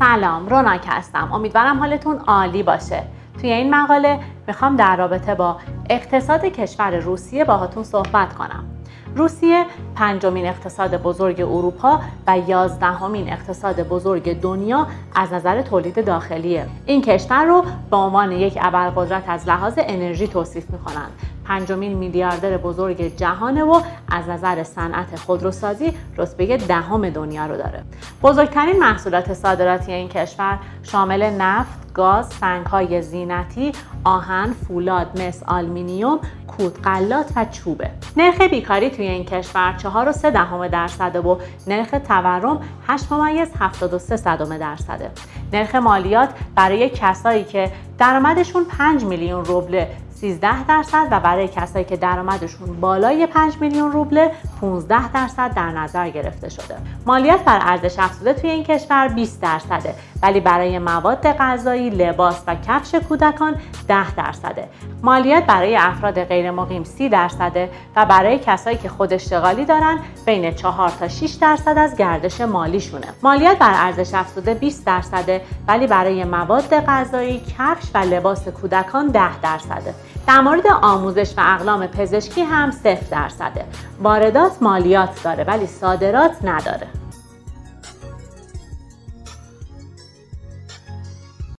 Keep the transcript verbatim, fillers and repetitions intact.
سلام، روناک هستم. امیدوارم حالتون عالی باشه. توی این مقاله میخوام در رابطه با اقتصاد کشور روسیه باهاتون صحبت کنم. روسیه پنجمین اقتصاد بزرگ اروپا و یازدهمین اقتصاد بزرگ دنیا از نظر تولید داخلیه. این کشور رو به عنوان یک ابرقدرت از لحاظ انرژی توصیف میکنن. پنجمین میلیاردر بزرگ جهانه و از نظر صنعت خودروسازی رتبه دهم دنیا رو داره. بزرگترین محصولات صادراتی این کشور شامل نفت، گاز، سنگ‌های زینتی، آهن، فولاد، مس، آلومینیوم، کودغلات و چوبه. نرخ بیکاری توی این کشور چهار و سه دهم درصده و نرخ تورم هشت ممیز هفتاد و سه صدم درصده. نرخ مالیات برای کسایی که درآمدشون پنج میلیون روبل سیزده درصد و برای کسایی که درآمدشون بالای پنج میلیون روبل پانزده درصد در نظر گرفته شده. مالیات بر ارزش افزوده توی این کشور بیست درصده، ولی برای مواد غذایی، لباس و کفش کودکان ده درصده. مالیات برای افراد غیر مقیم سی درصده و برای کسایی که خود اشتغالی دارن بین چهار تا شش درصد از گردش مالیشونه. مالیات بر ارزش افزوده بیست درصده، ولی برای مواد غذایی، کفش و لباس کودکان ده درصده. در مورد آموزش و اقلام پزشکی هم صفر درصده. واردات مالیات داره ولی صادرات نداره.